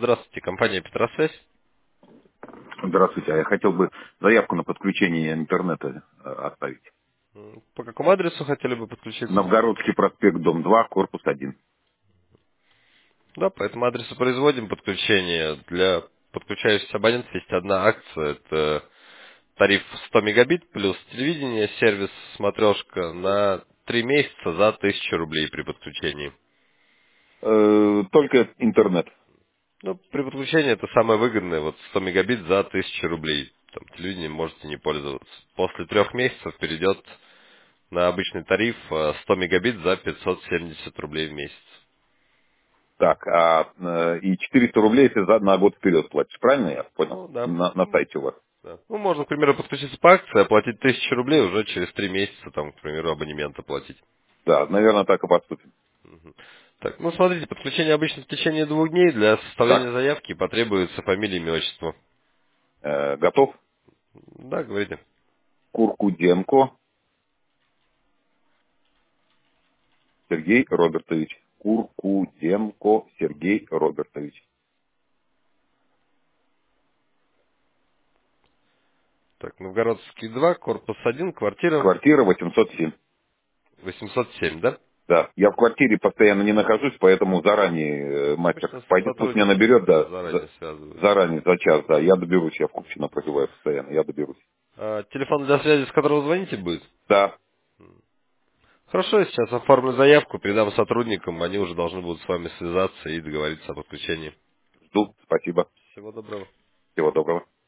Здравствуйте, компания Петросвязь. Здравствуйте, а я хотел бы заявку на подключение интернета оставить. По какому адресу хотели бы подключиться? Новгородский проспект, дом 2, корпус 1. Да, по этому адресу производим подключение. Для подключающихся абонентов есть одна акция. Это тариф 100 мегабит плюс телевидение, сервис смотрешка на 3 месяца за 1000 рублей при подключении. Только интернет. Ну, при подключении это самое выгодное. Вот 100 мегабит за 1000 рублей. Там телевидением можете не пользоваться. После 3 месяцев перейдет на обычный тариф 100 мегабит за 570 рублей в месяц. Так, и 400 рублей если на год вперед платишь, правильно я понял? Ну, да. На сайте у вас. Да. Ну, можно, к примеру, подключиться по акции, оплатить 1000 рублей, уже через 3 месяца, там, к примеру, абонемента платить. Да, наверное, так и поступим. Мгм. Так, ну, смотрите, подключение обычно в течение 2 дней. Для составления Так, заявки потребуется фамилия, имя, отчество. готов? Да, говорите. Куркуденко Сергей Робертович. Куркуденко Сергей Робертович. Так, Новгородский 2, корпус 1, квартира Квартира 807. 807, да? Да, я в квартире постоянно не нахожусь, поэтому заранее мастер Обычно пойдет, пусть меня сотрудники, наберет, да, да, заранее связываются. заранее, за час, да, я доберусь, я в Купчино проживаю постоянно, я доберусь. А телефон для связи, с которого звоните, будет? Да, Хорошо, я сейчас оформлю заявку, передам сотрудникам, они уже должны будут с вами связаться и договориться о подключении. жду, спасибо, Всего доброго. всего доброго.